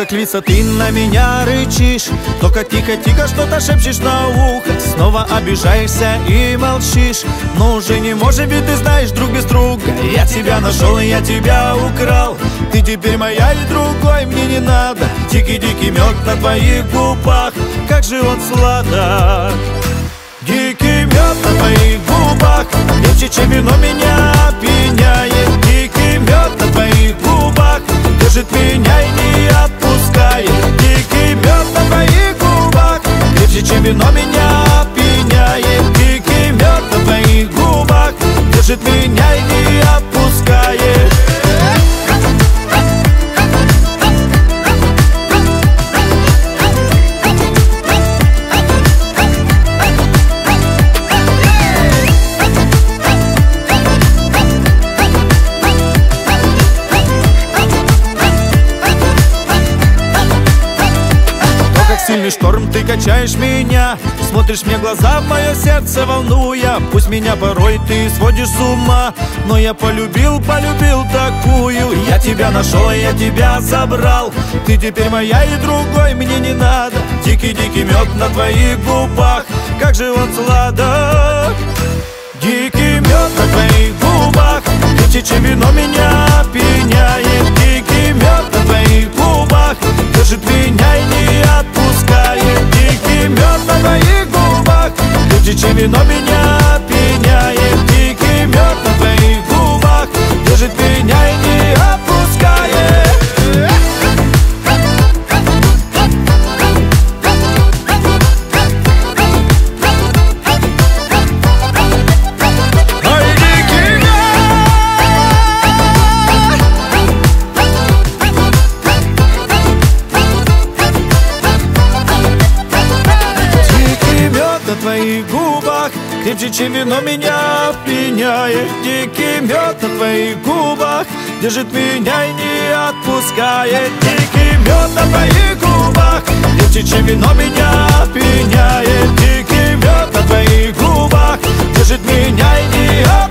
как львица ты на меня рычишь, только тихо-тихо что-то шепчешь на ухо. Снова обижаешься и молчишь, но уже не можешь, ведь ты знаешь, друг без друга. Я тебя нашел и я тебя украл, ты теперь моя и другой мне не надо. Дикий-дикий мед на твоих губах, как же он сладок. Дикий мед на твоих губах, легче, чем вино, меня опьяняет. Дикий мед на твоих губах держит меня и не отпускает. Дикий мед на твоих губах, легче, чем вино, меня опьяняет. Дикий мед на твоих губах держит меня и не отпускает. Сильный шторм, ты качаешь меня, смотришь мне в глаза, в мое сердце волнуя. Пусть меня порой ты сводишь с ума, но я полюбил такую. Я тебя нашел, я тебя забрал, ты теперь моя и другой мне не надо. Дикий-дикий мед на твоих губах, как же он сладок. Дикий мед на твоих губах, легче, чем вино, меня опьяняет. Дикий мед на твоих губах держит меня и не отпускает. Дикий мед на твоих губах, легче, чем вино, меня опьяняет. Дикий мед на твоих губах держит меня и не отпускает. На твоих губах крепче, чем вино, меня опьяняет. Дикий мед на твоих губах держит меня и не отпускает. Дикий мед на твоих губах легче, чем вино, меня опьяняет. Дикий мед на твоих губах держит меня и не отпускает.